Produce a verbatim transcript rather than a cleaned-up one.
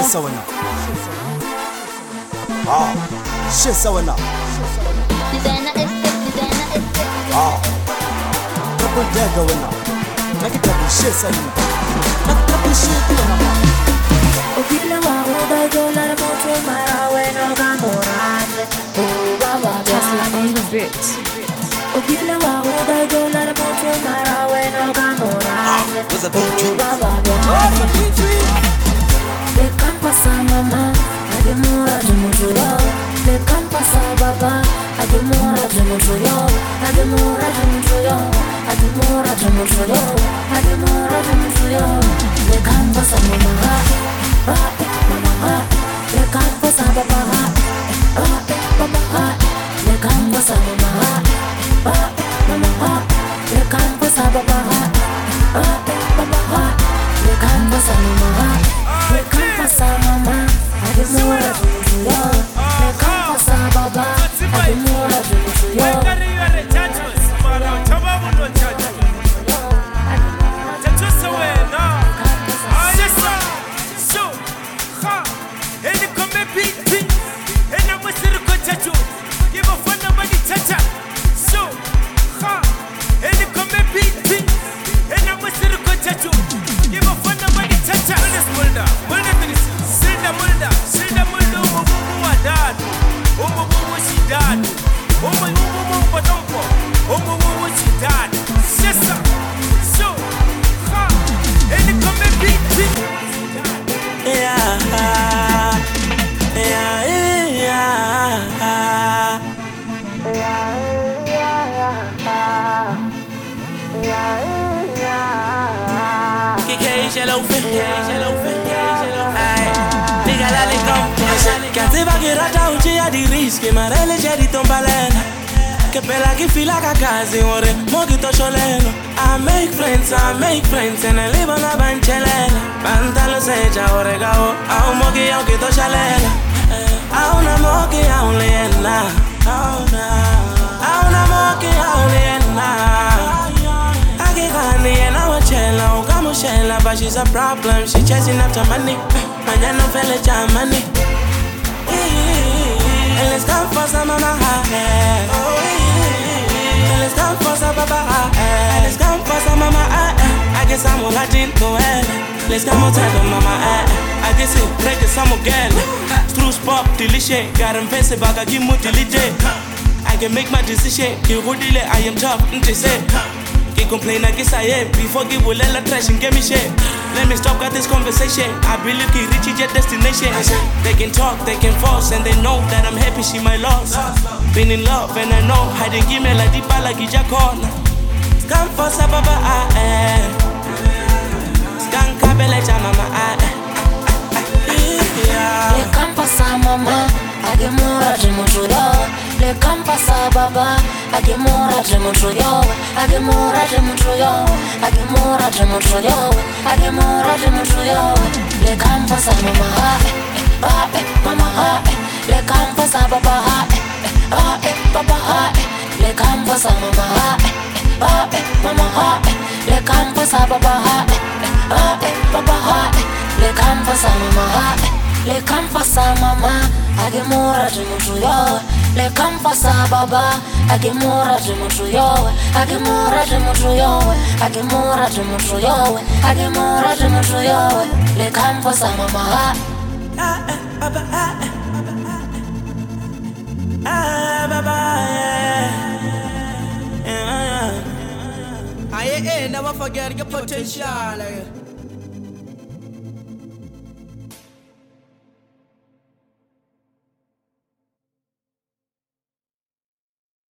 sawana. Ah, shit sawana. Designer estate, designer estate. Ah, triple dagger winner. Make it double shit sawana. Make triple shit winner. Okila wa oda gola moto mara we no gamorane. Oh baba Tesla on the beat. Okila wa oda gola moto mara we no gamorane. Oh baba Le campa sa mama, ademora de mojo. Le campa sa baba, ademora de mojo. Ademora de mojo. Ademora de mojo. Ademora de mojo. Le campa sa mama. Mama, le campo sa baba, baba, le campo sa mama, mama, le campo sa baba, baba, le campo sa mama, le campo sa mama, ademora tuyo, le campo sa baba, ademora tuyo. Che marele c'è di tombalena che bella che fila cacasi ore mogito cioleno I make friends, I make friends e ne live una bancelena pantalo se già ore gao a un mochi io che to cialela a una mochi a un liena a una mochi a un liena a che cani e na wachela o camushela but she's a problem she chasing after money mañana fele cha money. And let's come for some mama eh. And let's come for some papa eh. Let's come for some mama eh. I guess I'm all Latin to hell. Let's come on tell mama eh. I guess it break some girl. Struce pop delicious. Got him face back I give me delicious. I can make my decision. You would delay I am tough. They say can't complain I guess I am. Before give will let trash and get me shit. Let me stop got this conversation. I believe he reach your destination. They can talk, they can force, and they know that I'm happy she my loss. Been in love and I know I didn't give me like the bala gija corner. Scan for sababa ah eh. Scan kabele mama ah eh. Le campa sa mama, agemora de mojo. Le campa sa baba, agemora de mojo. Agemora de mojo. Agemora de mojo. Agemora de mojo. Le campa sa mama, ah eh, mama ah eh. Le campa sa baba ah eh, ah eh, baba ah eh. Le campa sa mama ah eh, ah eh, mama ah eh. Le campa sa baba ah eh, ah eh, baba ah eh. Le campa sa mama ah eh. Le campa sa mama, agemora de mojo. Le campa sa baba, agemora de mojo. Agemora de mojo. Agemora de mojo. Agemora de mojo. Le campa sa mama. Ah eh, baba ah eh. Ah baba eh. Aye eh, never forget your potential.